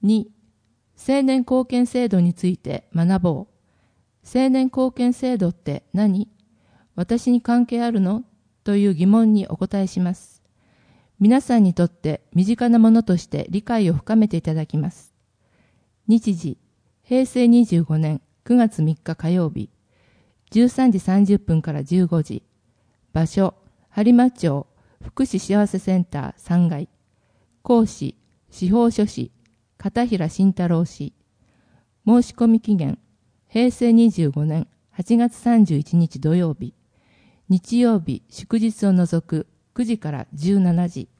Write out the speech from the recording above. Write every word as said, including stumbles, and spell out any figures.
に、青年貢献制度について学ぼう。青年貢献制度って何？私に関係あるの？という疑問にお答えします。皆さんにとって身近なものとして理解を深めていただきます。日時、へいせいにじゅうごねんくがつみっか火曜日、じゅうさんじさんじゅっぷんからじゅうごじ。場所、播磨町福祉幸せセンターさんがい。講師、司法書士、片平慎太郎氏。申し込み期限、へいせいにじゅうごねんはちがつさんじゅういちにち土曜日。日曜日、祝日を除くくじからじゅうしちじ。